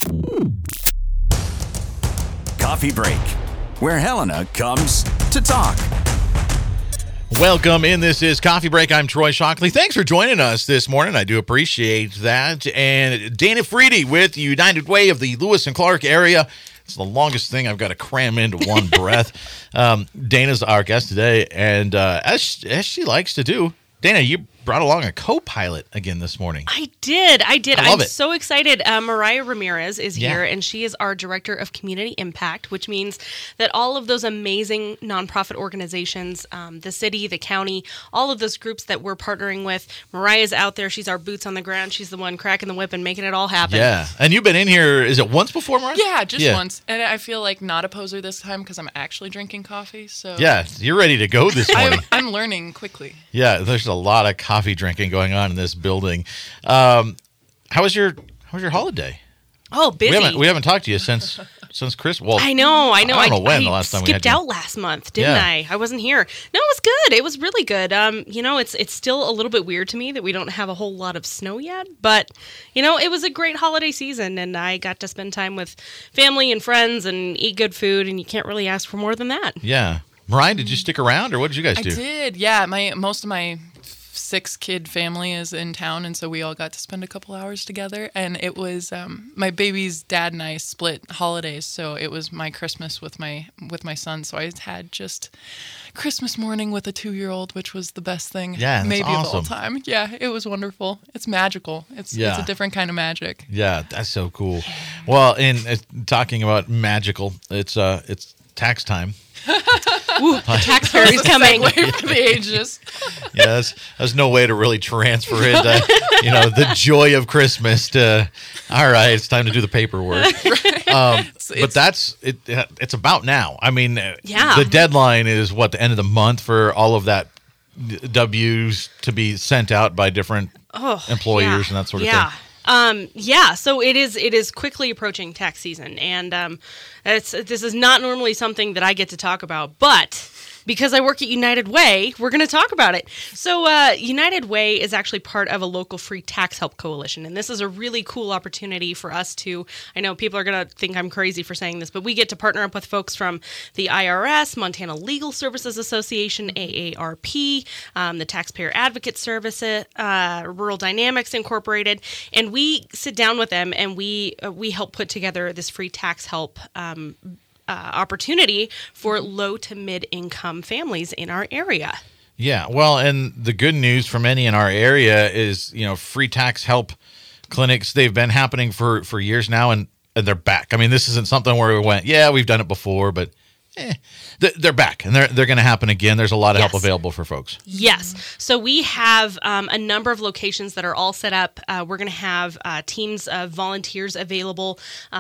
Coffee Break, where Helena comes to talk. Welcome in. This is Coffee Break. I'm Troy Shockley. Thanks for joining us this morning. I do appreciate that. And Dana Freedy with United Way of the Lewis and Clark area. It's the longest thing I've got to cram into one breath. Dana's our guest today, and as she likes to do, Dana, you brought along a co-pilot again this morning. I did. I'm so excited. Mariah Ramirez is here, and she is our Director of Community Impact, which means that all of those amazing nonprofit organizations, the city, the county, all of those groups that we're partnering with, Mariah's out there. She's our boots on the ground. She's the one cracking the whip and making it all happen. Yeah. And you've been in here, is it once before, Mariah? Yeah, just once. And I feel like not a poser this time because I'm actually drinking coffee. So Yeah, you're ready to go this morning. I'm learning quickly. Yeah, there's a lot of coffee drinking going on in this building. How was your holiday? Oh, busy. We haven't talked to you since Christmas. Well, I know. I don't know when the last time we had skipped out last month, didn't I? I wasn't here. No, it was good. It was really good. It's still a little bit weird to me that we don't have a whole lot of snow yet, but it was a great holiday season, and I got to spend time with family and friends and eat good food, and you can't really ask for more than that. Yeah. Mariah, did you stick around, or what did you guys do? I did, yeah. Most of my 6-kid family is in town, and so we all got to spend a couple hours together. And it was my baby's dad and I split holidays, so it was my Christmas with my son. So I had just Christmas morning with a 2-year-old, which was the best thing maybe of all time. Yeah, it was wonderful. It's magical. It's a different kind of magic. Yeah, that's so cool. Well, in talking about magical, it's tax time. Ooh, the tax fairy's coming. For the ages. Yeah, there's no way to really transfer it. The joy of Christmas to, all right, it's time to do the paperwork. But that's it. It's about now. I mean, the deadline is the end of the month for all of that W's to be sent out by different employers and that sort of thing. So it is quickly approaching tax season, and this is not normally something that I get to talk about, but because I work at United Way, we're going to talk about it. So United Way is actually part of a local free tax help coalition, and this is a really cool opportunity for us to, I know people are going to think I'm crazy for saying this, but we get to partner up with folks from the IRS, Montana Legal Services Association, AARP, the Taxpayer Advocate Service, Rural Dynamics Incorporated, and we sit down with them and we help put together this free tax help opportunity for low to mid-income families in our area. Yeah, well, and the good news for many in our area is, free tax help clinics, they've been happening for years now, and they're back. I mean, this isn't something where we went, we've done it before, but they're back, and they're going to happen again. There's a lot of help available for folks. Yes. So we have a number of locations that are all set up. We're going to have teams of volunteers available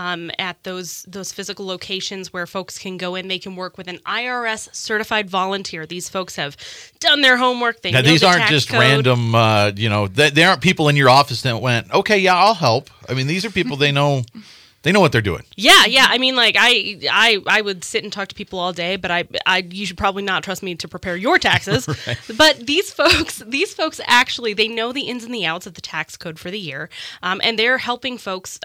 at those physical locations where folks can go in. They can work with an IRS certified volunteer. These folks have done their homework. They know these the aren't tax just code. Random. They aren't people in your office that went, okay, I'll help. I mean, these are people they know. They know what they're doing. Yeah. I mean, like I would sit and talk to people all day, but you should probably not trust me to prepare your taxes. Right. But these folks actually, they know the ins and the outs of the tax code for the year, and they're helping folks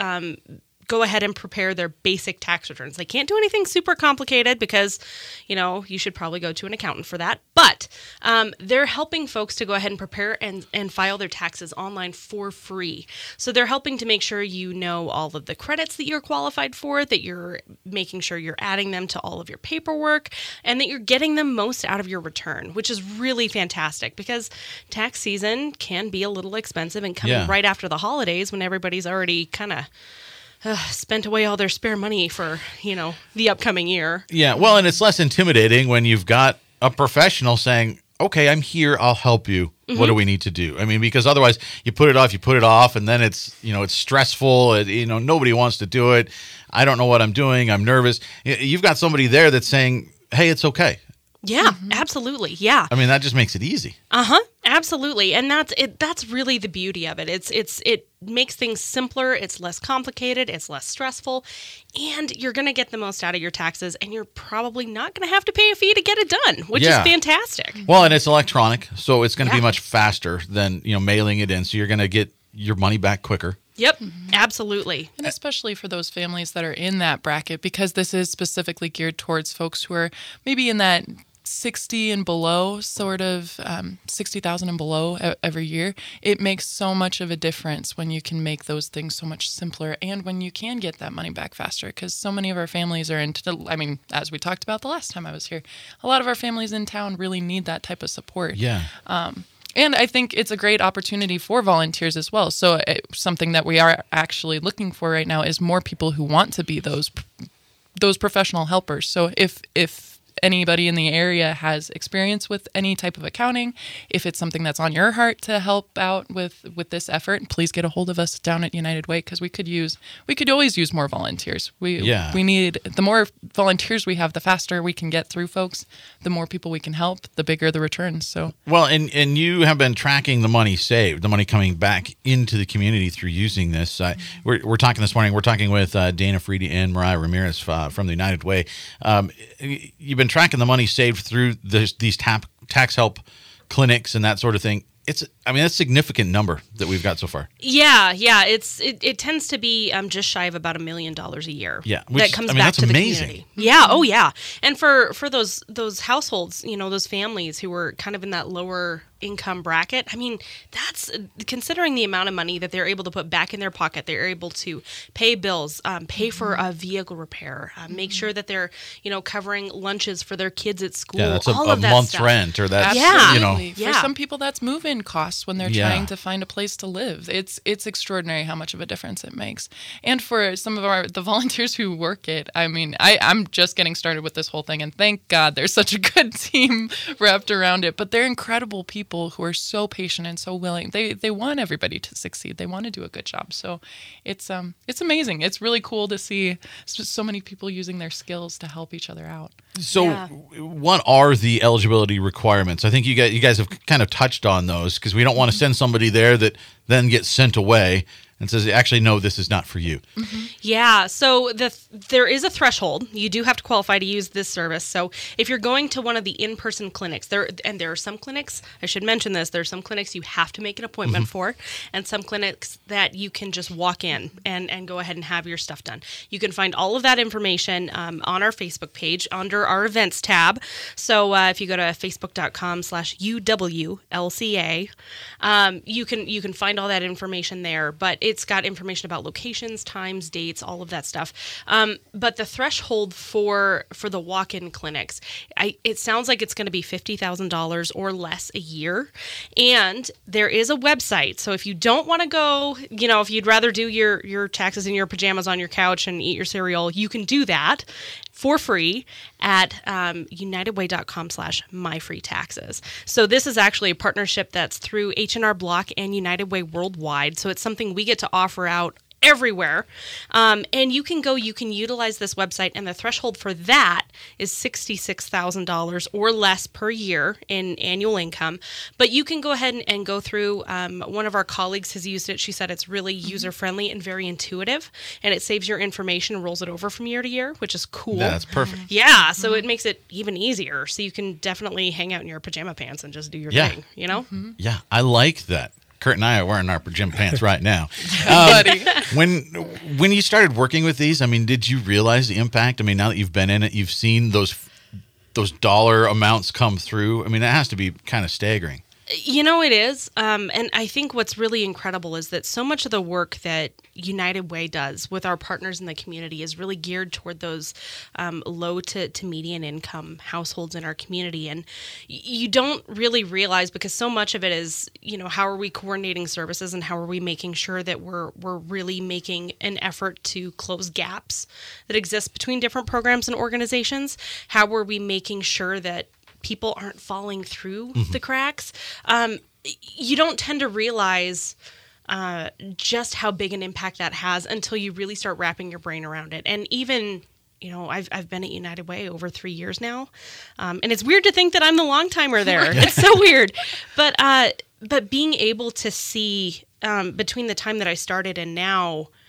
go ahead and prepare their basic tax returns. They can't do anything super complicated because, you should probably go to an accountant for that. But they're helping folks to go ahead and prepare and file their taxes online for free. So they're helping to make sure you know all of the credits that you're qualified for, that you're making sure you're adding them to all of your paperwork, and that you're getting the most out of your return, which is really fantastic because tax season can be a little expensive and coming right after the holidays when everybody's already kind of spent away all their spare money for, the upcoming year. Yeah, well, and it's less intimidating when you've got a professional saying, okay, I'm here, I'll help you. Mm-hmm. What do we need to do? I mean, because otherwise you put it off, and then it's stressful. Nobody wants to do it. I don't know what I'm doing. I'm nervous. You've got somebody there that's saying, hey, it's okay. Yeah, absolutely. Yeah. I mean, that just makes it easy. Absolutely. And that's really the beauty of it. It makes things simpler, it's less complicated, it's less stressful, and you're going to get the most out of your taxes, and you're probably not going to have to pay a fee to get it done, which is fantastic. Well, and it's electronic, so it's going to be much faster than, mailing it in, so you're going to get your money back quicker. Yep, absolutely. And especially for those families that are in that bracket, because this is specifically geared towards folks who are maybe in that 60 and below, sort of 60,000 and below every year. It makes so much of a difference when you can make those things so much simpler and when you can get that money back faster, because so many of our families are as we talked about the last time I was here, a lot of our families in town really need that type of support. Yeah. And I think it's a great opportunity for volunteers as well. So something that we are actually looking for right now is more people who want to be those professional helpers. So if anybody in the area has experience with any type of accounting, if it's something that's on your heart to help out with this effort, please get a hold of us down at United Way, because we could always use more volunteers. We need, the more volunteers we have, the faster we can get through folks, the more people we can help, the bigger the returns. So well, and you have been tracking the money saved, the money coming back into the community through using this. We're talking this morning. We're talking with Dana Friede and Mariah Ramirez from the United Way. You've been tracking the money saved through these tax help clinics and that sort of thing. That's a significant number that we've got so far. Yeah. It tends to be just shy of about $1 million a year. Yeah, that comes back to the community. Yeah. Oh, yeah. And for those households, those families who were kind of in that lower income bracket, that's considering the amount of money that they're able to put back in their pocket. They're able to pay bills, pay for a vehicle repair, make sure that they're covering lunches for their kids at school. Yeah, that's all a of that month's stuff. rent, or that's Absolutely. Yeah. For some people, that's move-in costs when they're trying to find a place to live. It's extraordinary how much of a difference it makes. And for some of the volunteers who work it, I'm just getting started with this whole thing, and thank God there's such a good team wrapped around it. But they're incredible people who are so patient and so willing. They want everybody to succeed. They want to do a good job. So it's amazing. It's really cool to see so many people using their skills to help each other out. So what are the eligibility requirements? I think you guys have kind of touched on those, because we don't want to send somebody there that then gets sent away and says, actually, no, this is not for you. Mm-hmm. Yeah, so there is a threshold. You do have to qualify to use this service. So if you're going to one of the in-person clinics, there are some clinics, I should mention this, there are some clinics you have to make an appointment for, and some clinics that you can just walk in and go ahead and have your stuff done. You can find all of that information on our Facebook page under our events tab. So if you go to facebook.com/UWLCA, you can find all that information there. But it's got information about locations, times, dates, all of that stuff. But the threshold for the walk-in clinics, it sounds like it's going to be $50,000 or less a year. And there is a website. So if you don't want to go, if you'd rather do your taxes in your pajamas on your couch and eat your cereal, you can do that for free at unitedway.com/myfreetaxes. So this is actually a partnership that's through H&R Block and United Way Worldwide. So it's something we get to offer out everywhere. And you can utilize this website, and the threshold for that is $66,000 or less per year in annual income. But you can go ahead and go through, one of our colleagues has used it. She said it's really user-friendly and very intuitive, and it saves your information and rolls it over from year to year, which is cool. Yeah, that's perfect. Yeah, so it makes it even easier. So you can definitely hang out in your pajama pants and just do your thing, Yeah, I like that. Kurt and I are wearing our pajama pants right now. Buddy. When you started working with these, did you realize the impact? Now that you've been in it, you've seen those dollar amounts come through. That has to be kind of staggering. It is. And I think what's really incredible is that so much of the work that United Way does with our partners in the community is really geared toward those low to median income households in our community. And you don't really realize, because so much of it is, how are we coordinating services and how are we making sure that we're really making an effort to close gaps that exist between different programs and organizations? How are we making sure that people aren't falling through the cracks? You don't tend to realize just how big an impact that has until you really start wrapping your brain around it. And even, I've been at United Way over 3 years now, and it's weird to think that I'm the long timer there. It's so weird, but being able to see between the time that I started and now,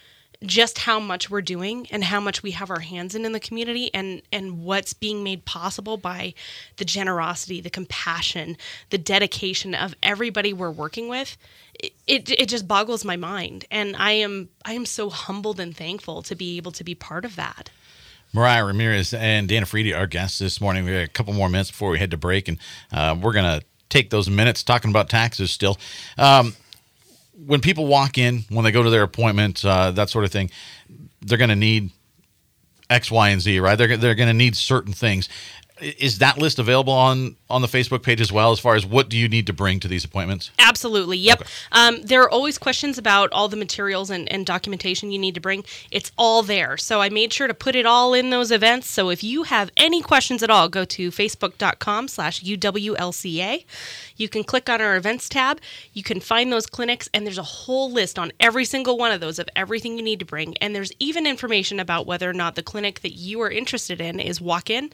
just how much we're doing and how much we have our hands in the community, and what's being made possible by the generosity, the compassion, the dedication of everybody we're working with. It just boggles my mind, and I am so humbled and thankful to be able to be part of that. Mariah Ramirez and Dana Friede, our guests this morning. We got a couple more minutes before we head to break, and we're going to take those minutes talking about taxes still. When people walk in, when they go to their appointment, that sort of thing, they're going to need X, Y, and Z, right? They're going to need certain things. Is that list available on the Facebook page as well, as far as what do you need to bring to these appointments? Absolutely. Yep. Okay. There are always questions about all the materials and documentation you need to bring. It's all there. So I made sure to put it all in those events. So if you have any questions at all, go to facebook.com/UWLCA. You can click on our events tab. You can find those clinics, and there's a whole list on every single one of those of everything you need to bring. And there's even information about whether or not the clinic that you are interested in is walk-in,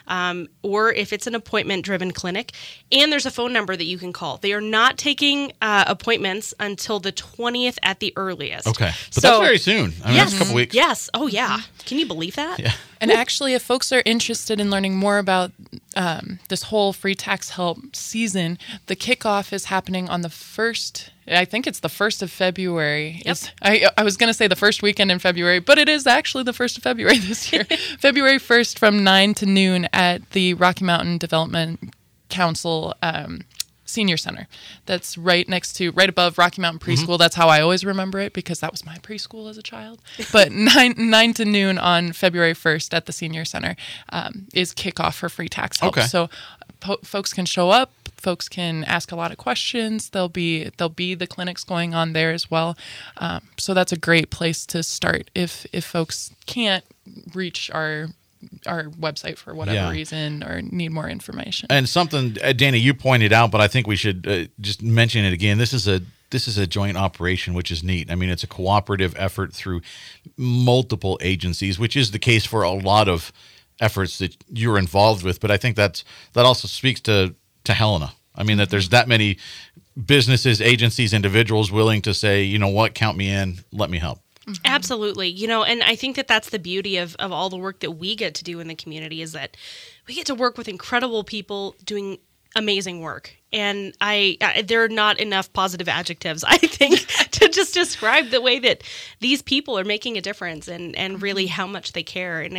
or if it's an appointment-driven clinic. And there's a phone number that you can call. They are not taking appointments until the 20th at the earliest. Okay. But that's very soon. I mean, that's a couple weeks. Yes. Oh, yeah. Can you believe that? Yeah. And actually, if folks are interested in learning more about this whole free tax help season, the kickoff is happening on the 1st. I think it's the 1st of February. Yep. I was going to say the first weekend in February, but it is actually the 1st of February this year. February 1st from 9 to noon at the Rocky Mountain Development Council Senior Center. That's right above Rocky Mountain Preschool. Mm-hmm. That's how I always remember it, because that was my preschool as a child. But 9 to noon on February 1st at the Senior Center is kickoff for free tax help. Okay. So folks can show up. Folks can ask a lot of questions. There'll be the clinics going on there as well. So that's a great place to start if folks can't reach our website for whatever reason or need more information. And something, Danny, you pointed out, but I think we should just mention it again. This is a joint operation, which is neat. I mean, it's a cooperative effort through multiple agencies, which is the case for a lot of efforts that you're involved with. But I think that also speaks to Helena. I mean, that there's that many businesses, agencies, individuals willing to say, you know what, count me in, let me help. Mm-hmm. Absolutely. And I think that that's the beauty of all the work that we get to do in the community, is that we get to work with incredible people doing amazing work. And there are not enough positive adjectives, I think, to just describe the way that these people are making a difference and really how much they care. And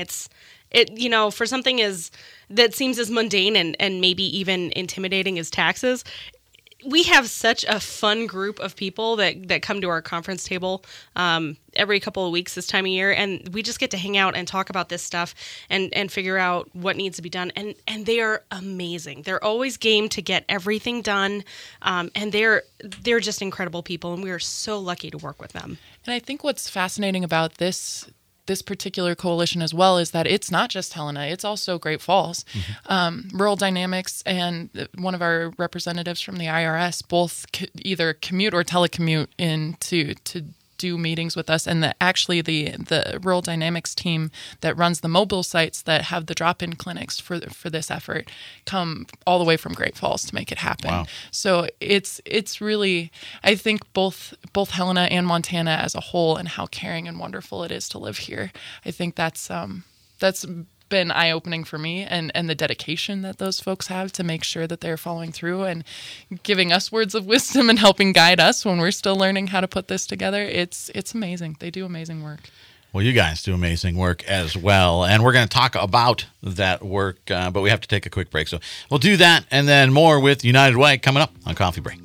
for something that seems as mundane and maybe even intimidating as taxes, we have such a fun group of people that come to our conference table every couple of weeks this time of year, and we just get to hang out and talk about this stuff and figure out what needs to be done. And they are amazing. They're always game to get everything done, and they're just incredible people, and we are so lucky to work with them. And I think what's fascinating about this particular coalition as well is that it's not just Helena, it's also Great Falls. Mm-hmm. Rural Dynamics and one of our representatives from the IRS both either commute or telecommute in to do meetings with us. And actually the Rural Dynamics team that runs the mobile sites that have the drop-in clinics for this effort come all the way from Great Falls to make it happen. Wow. So it's really, I think both Helena and Montana as a whole, and how caring and wonderful it is to live here. I think that's been eye-opening for me, and the dedication that those folks have to make sure that they're following through and giving us words of wisdom and helping guide us when we're still learning how to put this together. It's amazing. They do amazing work. Well, you guys do amazing work as well, and we're going to talk about that work, but we have to take a quick break. So we'll do that, and then more with United Way coming up on Coffee Break.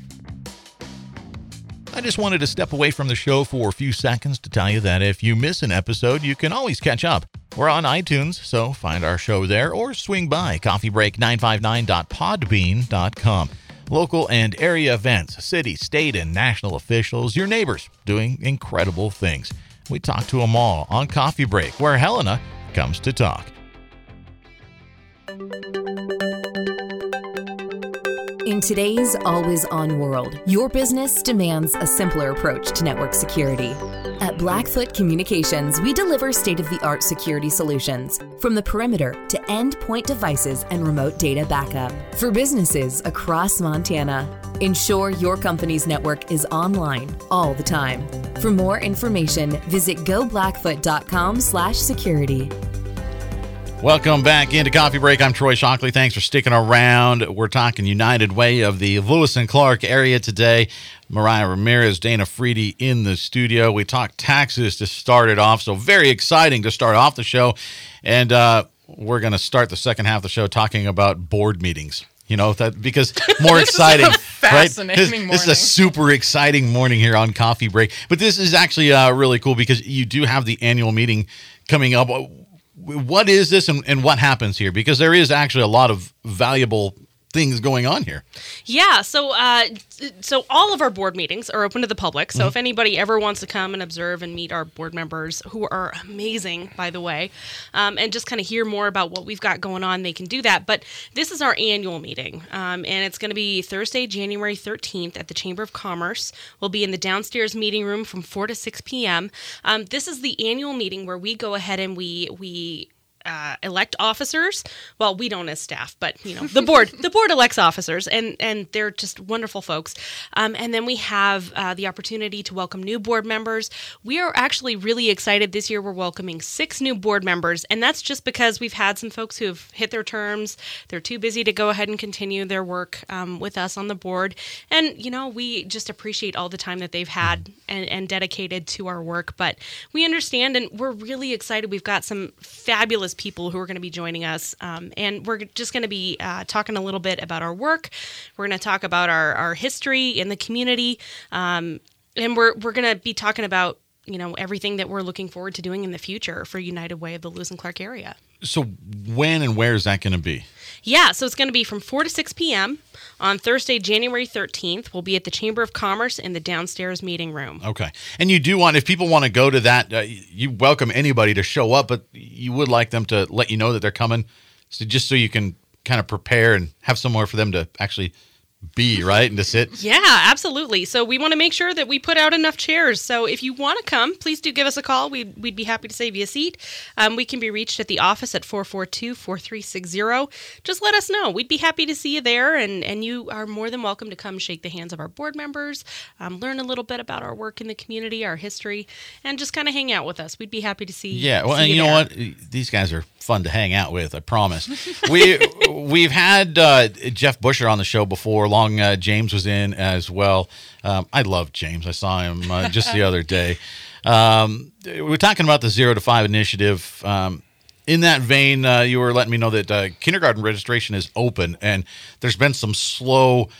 I just wanted to step away from the show for a few seconds to tell you that if you miss an episode, you can always catch up. We're on iTunes, so find our show there or swing by coffeebreak959.podbean.com. Local and area events, city, state, and national officials, your neighbors doing incredible things. We talk to them all on Coffee Break, where Helena comes to talk. In today's always-on world, your business demands a simpler approach to network security. At Blackfoot Communications, we deliver state-of-the-art security solutions, from the perimeter to endpoint devices and remote data backup, for businesses across Montana. Ensure your company's network is online all the time. For more information, visit goblackfoot.com/security. Welcome back into Coffee Break. I'm Troy Shockley. Thanks for sticking around. We're talking United Way of the Lewis and Clark area today. Mariah Ramirez, Dana Friede in the studio. We talked taxes to start it off, so very exciting to start off the show. And we're going to start the second half of the show talking about board meetings. You know, that because more exciting, is a fascinating right? This is a super exciting morning here on Coffee Break. But this is actually really cool because you do have the annual meeting coming up. What is this and what happens here? Because there is actually a lot of valuable things going on here. Yeah, so all of our board meetings are open to the public. So if anybody ever wants to come and observe and meet our board members, who are amazing, by the way, and just kind of hear more about what we've got going on, they can do that. But this is our annual meeting, and it's going to be Thursday, January 13th at the Chamber of Commerce. We'll be in the downstairs meeting room from 4 to 6 p.m. This is the annual meeting where we go ahead and we elect officers. Well, we don't as staff, but the board elects officers, and they're just wonderful folks. And then we have the opportunity to welcome new board members. We are actually really excited this year. We're welcoming 6 new board members, and that's just because we've had some folks who have hit their terms. They're too busy to go ahead and continue their work with us on the board. And we just appreciate all the time that they've had and dedicated to our work. But we understand, and we're really excited. We've got some fabulous people who are going to be joining us, and we're just going to be talking a little bit about our work. We're going to talk about our history in the community, and we're going to be talking about everything that we're looking forward to doing in the future for United Way of the Lewis and Clark area. So when and where is that going to be? Yeah, so it's going to be from 4 to 6 p.m. on Thursday, January 13th. We'll be at the Chamber of Commerce in the downstairs meeting room. Okay. And you do want, if people want to go to that, you welcome anybody to show up, but you would like them to let you know that they're coming, just so you can kind of prepare and have somewhere for them to actually be, right, and to sit. Yeah, absolutely. So we want to make sure that we put out enough chairs. So if you want to come, please do give us a call. We'd be happy to save you a seat. We can be reached at the office at 442-4360. Just let us know. We'd be happy to see you there, and you are more than welcome to come shake the hands of our board members, learn a little bit about our work in the community, our history, and just kind of hang out with us. We'd be happy to see. Yeah, well, see and you know what? These guys are fun to hang out with, I promise. We've had Jeff Busher on the show before. James was in as well. I love James. I saw him just the other day. We're talking about the 0 to 5 initiative. In that vein, you were letting me know that kindergarten registration is open, and there's been some slow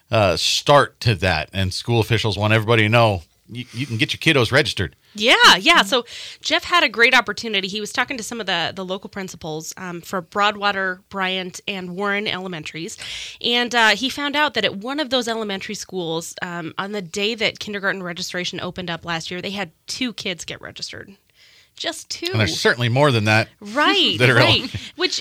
start to that, and school officials want everybody to know you can get your kiddos registered. Yeah. So Jeff had a great opportunity. He was talking to some of the local principals for Broadwater, Bryant, and Warren elementaries. And he found out that at one of those elementary schools, on the day that kindergarten registration opened up last year, they had 2 kids get registered. Just 2. And there's certainly more than that. Right, that are right. Which,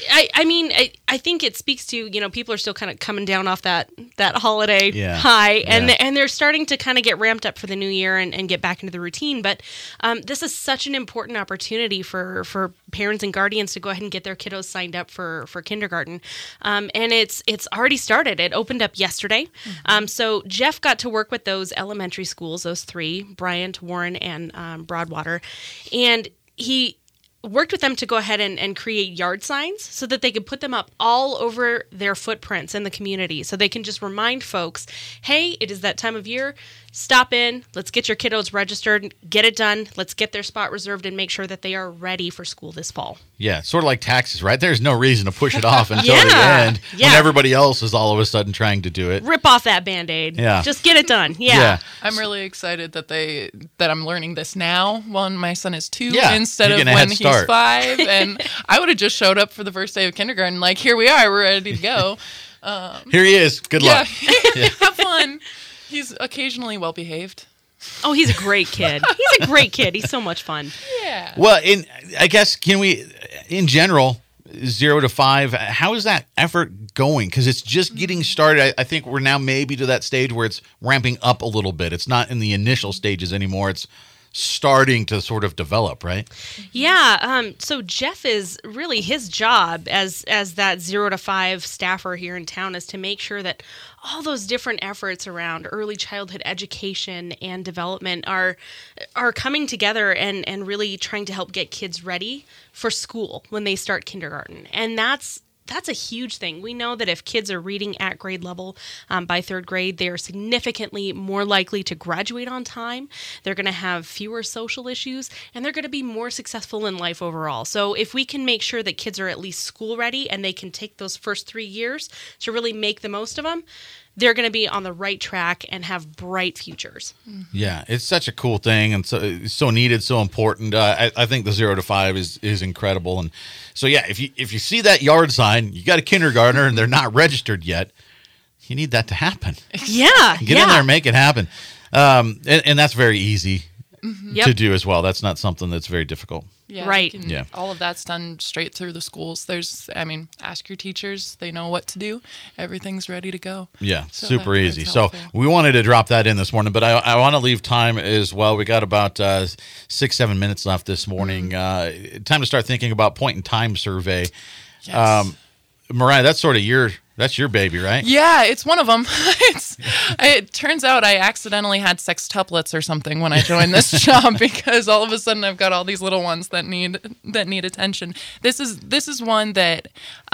I think it speaks to, people are still kind of coming down off that holiday high, and they're starting to kind of get ramped up for the new year and get back into the routine. But this is such an important opportunity for parents and guardians to go ahead and get their kiddos signed up for kindergarten. And it's already started. It opened up yesterday. So Jeff got to work with those elementary schools, those 3, Bryant, Warren, and Broadwater. And he worked with them to go ahead and create yard signs so that they could put them up all over their footprints in the community. So they can just remind folks, hey, it is that time of year. Stop in. Let's get your kiddos registered. Get it done. Let's get their spot reserved and make sure that they are ready for school this fall. Yeah, sort of like taxes, right? There's no reason to push it off until the end when everybody else is all of a sudden trying to do it. Rip off that Band-Aid. Yeah. Just get it done. Yeah. I'm really excited that I'm learning this now when my son is 2 Yeah, instead of when he's 5. And I would have just showed up for the first day of kindergarten like, here we are, we're ready to go. Here he is. Good luck. Have fun. He's occasionally well behaved. Oh, he's a great kid. He's a great kid. He's so much fun. Yeah. Well, I guess, can we, in general, 0 to 5, how is that effort going? Because it's just getting started. I think we're now maybe to that stage where it's ramping up a little bit. It's not in the initial stages anymore. It's starting to sort of develop, right? Yeah. So Jeff is really, his job as that 0 to 5 staffer here in town is to make sure that all those different efforts around early childhood education and development are coming together and really trying to help get kids ready for school when they start kindergarten. And that's a huge thing. We know that if kids are reading at grade level by 3rd grade, they are significantly more likely to graduate on time. They're going to have fewer social issues, and they're going to be more successful in life overall. So if we can make sure that kids are at least school ready and they can take those first 3 years to really make the most of them, they're going to be on the right track and have bright futures. Yeah, it's such a cool thing and so needed, so important. I think the 0 to 5 is incredible. And so, yeah, if you see that yard sign, you got a kindergartner and they're not registered yet, you need that to happen. Yeah. Get in there and make it happen. And that's very easy to do as well. That's not something that's very difficult. Yeah, right. All of that's done straight through the schools. Ask your teachers. They know what to do. Everything's ready to go. Yeah, so super easy. So helpful. we wanted to drop that in this morning, but I want to leave time as well. We got about 6-7 minutes left this morning. Time to start thinking about point in time survey. Yes. Mariah, that's sort of your baby, right? Yeah, it's one of them. It turns out I accidentally had sextuplets or something when I joined this job because all of a sudden I've got all these little ones that need attention. This is one that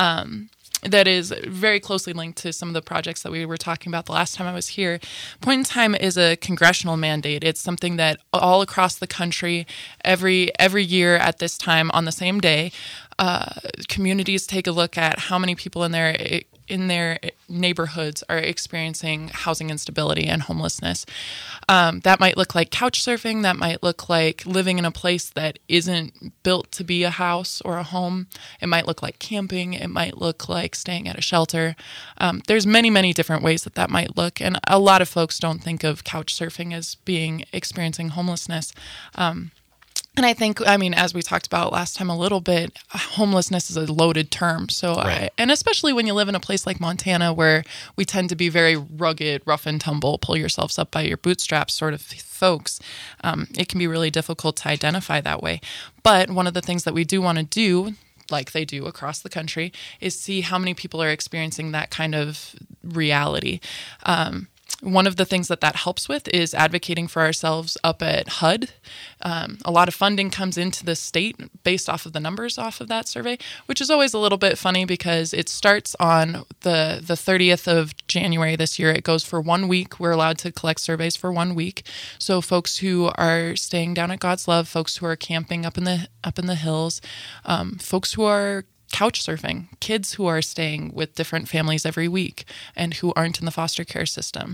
is very closely linked to some of the projects that we were talking about the last time I was here. Point in time is a congressional mandate. It's something that all across the country, every year at this time on the same day, communities take a look at how many people in their neighborhoods are experiencing housing instability and homelessness. That might look like couch surfing. That might look like living in a place that isn't built to be a house or a home. It might look like camping. It might look like staying at a shelter. There's many, many different ways that might look. And a lot of folks don't think of couch surfing as experiencing homelessness. And I think, as we talked about last time a little bit, homelessness is a loaded term. So, right. And especially when you live in a place like Montana, where we tend to be very rugged, rough and tumble, pull yourselves up by your bootstraps sort of folks, it can be really difficult to identify that way. But one of the things that we do want to do, like they do across the country, is see how many people are experiencing that kind of reality. One of the things that helps with is advocating for ourselves up at HUD. A lot of funding comes into the state based off of the numbers off of that survey, which is always a little bit funny because it starts on the 30th of January this year. It goes for 1 week. We're allowed to collect surveys for 1 week. So folks who are staying down at God's Love, folks who are camping up in the hills, folks who are couch surfing, kids who are staying with different families every week and who aren't in the foster care system,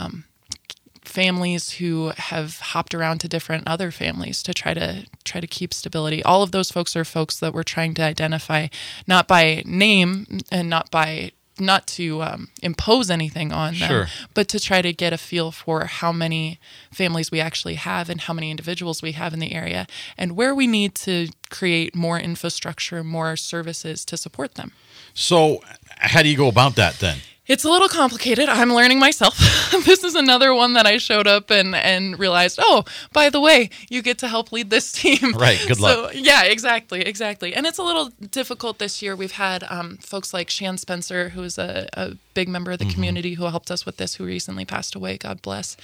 families who have hopped around to different other families to try to keep stability. All of those folks are folks that we're trying to identify, not by name and not to impose anything on them, Sure. but to try to get a feel for how many families we actually have and how many individuals we have in the area and where we need to create more infrastructure, more services to support them. So how do you go about that then? It's a little complicated. I'm learning myself. This is another one that I showed up and realized, oh, by the way, you get to help lead this team. Right. Good luck. So, yeah, exactly. And it's a little difficult this year. We've had folks like Shan Spencer, who is a big member of the community who helped us with this, who recently passed away. God bless.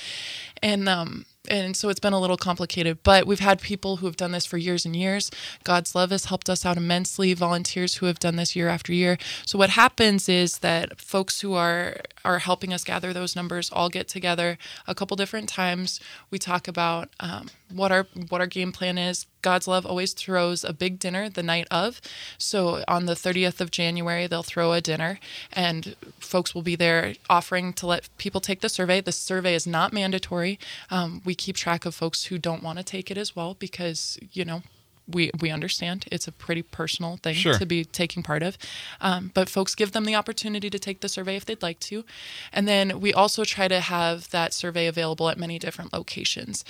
And so it's been a little complicated, but we've had people who have done this for years and years. God's Love has helped us out immensely, volunteers who have done this year after year. So what happens is that folks who are helping us gather those numbers all get together a couple different times. We talk about what our game plan is. God's Love always throws a big dinner the night of. So on the 30th of January, they'll throw a dinner and folks will be there offering to let people take the survey. The survey is not mandatory. We keep track of folks who don't want to take it as well because, we understand it's a pretty personal thing Sure. to be taking part of. But folks give them the opportunity to take the survey if they'd like to. And then we also try to have that survey available at many different locations.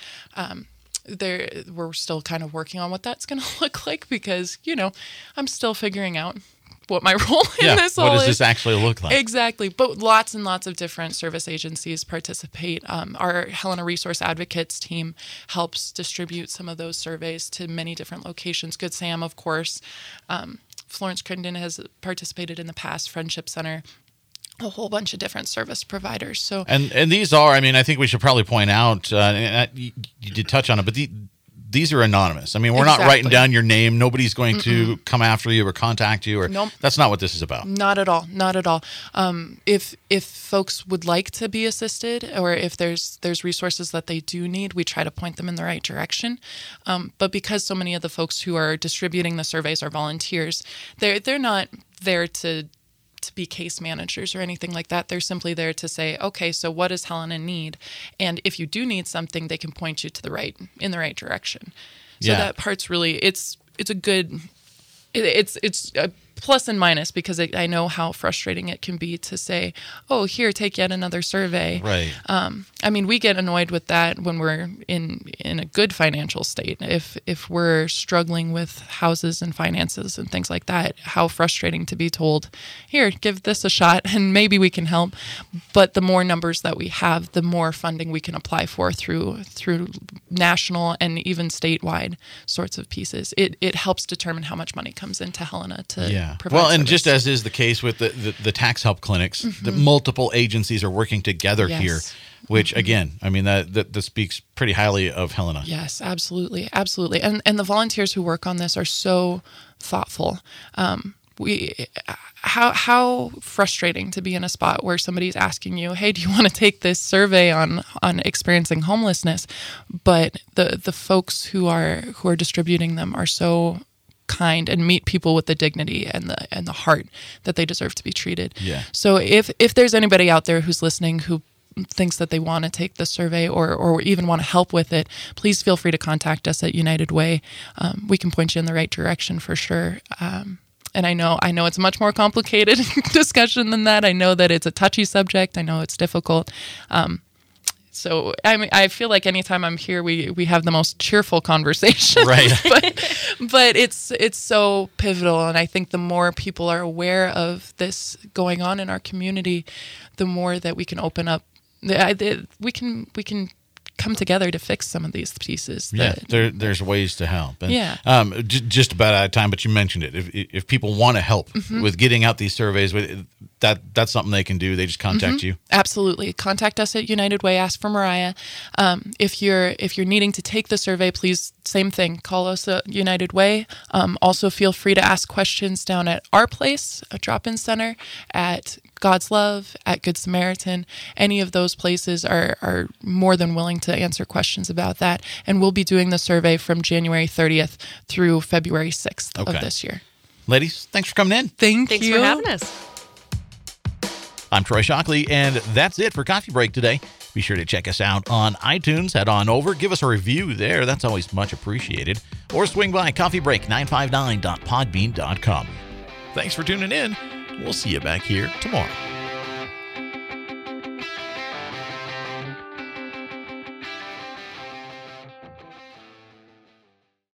We're still kind of working on what that's going to look like because, I'm still figuring out what my role in this all is. What does this actually look like? Exactly. But lots and lots of different service agencies participate. Our Helena Resource Advocates team helps distribute some of those surveys to many different locations. Good Sam, of course. Florence Crittenden has participated in the past, Friendship Center, a whole bunch of different service providers. So, and these are, I mean, I think we should probably point out, you did touch on it, but these are anonymous. I mean, we're not writing down your name. Nobody's going to come after you or contact you. Or Nope. That's not what this is about. Not at all. Not at all. If folks would like to be assisted, or if there's resources that they do need, we try to point them in the right direction. But because so many of the folks who are distributing the surveys are volunteers, they're not there to be case managers or anything like that. They're simply there to say, okay, so what does Helena need? And if you do need something, they can point you to in the right direction. So that part's really, it's a plus and minus, because I know how frustrating it can be to say, oh, here, take yet another survey. Right. I mean, we get annoyed with that when we're in a good financial state. If we're struggling with houses and finances and things like that, how frustrating to be told, here, give this a shot and maybe we can help. But the more numbers that we have, the more funding we can apply for through national and even statewide sorts of pieces. It helps determine how much money comes into Helena to provide well, and service. just as is the case with the tax help clinics, the multiple agencies are working together here, which again, I mean, that speaks pretty highly of Helena. Yes, absolutely. Absolutely. And the volunteers who work on this are so thoughtful. How frustrating to be in a spot where somebody's asking you, hey, do you want to take this survey on experiencing homelessness? But the folks who are distributing them are so kind and meet people with the dignity and the heart that they deserve to be treated. Yeah. So if there's anybody out there who's listening who thinks that they want to take the survey or even want to help with it, please feel free to contact us at United Way. We can point you in the right direction for sure. And I know it's a much more complicated discussion than that. I know that it's a touchy subject. I know it's difficult. So I feel like anytime I'm here, we have the most cheerful conversation. Right. but it's so pivotal, and I think the more people are aware of this going on in our community, the more that we can open up. We can come together to fix some of these pieces. There's ways to help. And, just about out of time, but you mentioned it. If people want to help with getting out these surveys, that's something they can do. They just contact you. Absolutely. Contact us at United Way. Ask for Mariah. If you're needing to take the survey, please, same thing. Call us at United Way. Also, feel free to ask questions down at our place, a drop-in center, at God's Love, at Good Samaritan. Any of those places are more than willing to answer questions about that. And we'll be doing the survey from January 30th through February 6th of this year. Ladies, thanks for coming in. Thanks for having us. I'm Troy Shockley, and that's it for Coffee Break today. Be sure to check us out on iTunes. Head on over, give us a review there. That's always much appreciated. Or swing by coffeebreak959.podbean.com. Thanks for tuning in. We'll see you back here tomorrow.